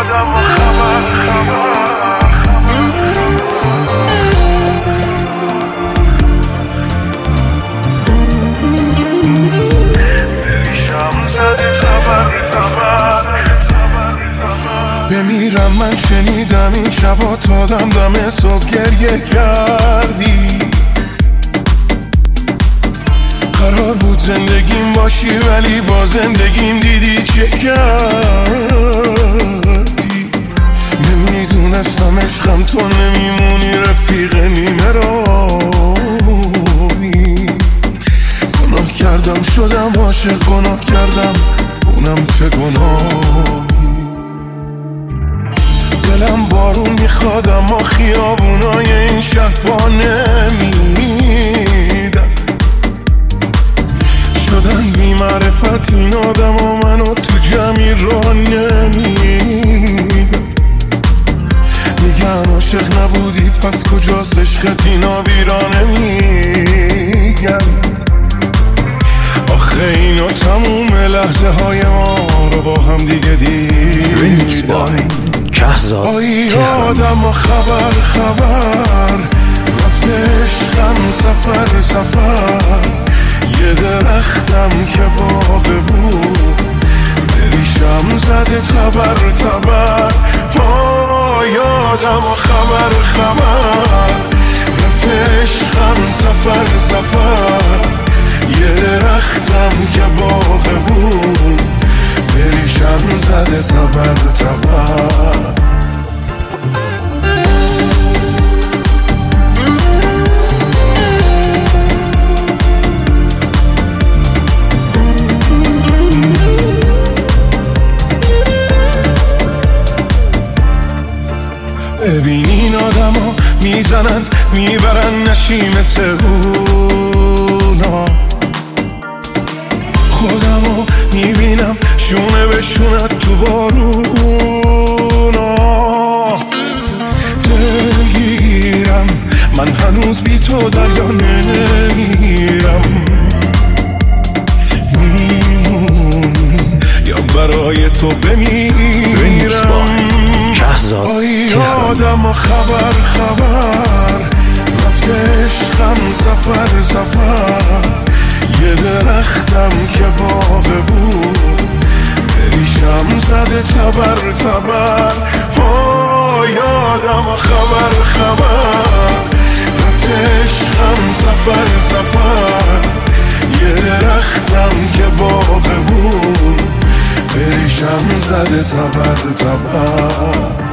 بمیرم من شنیدم این شبا تا دم صبح گریه کردی. قرار بود زندگیم باشی ولی با زندگیم دیدی چه کردی. نمیدونستم عشقم تو نمیمونی رفیق نیمه راهی. گناه کردم شدم عاشق، گناه کردم اونم چه گناهی. دلم بارون میخواد اما خیابونای این شهر پا نمیدن. شدن بی معرفت این آدم و منو تو جمعی راه نمیدن. میگن عاشق نبودی پس کجاست عشقت، اینا بیرا نمیگن. آخه اینا تموم لحظه های ما رو با هم دیگه دیدن. آی آدم و خبر رفته عشقم سفر یه درختم که باغ بود دریشم زده تبر آی آدم و خبر رفته عشقم سفر یه درختم که باغ بود دریشم زده تبر ببین این آدم ها میزنن میبرن نشی مثل اونا. خودم ها میبینم شونه به شونت تو بارونا. نگیرم من هنوز بی تو دریا نمیرم. میمونی یا برای تو بمیرم. آی آدم و خبر رفته عشقم سفر یه درختم که باغ بود دریشم زده تبر آی آدم و خبر رفته عشقم سفر یه درختم که باغ بود دریشم زده تبر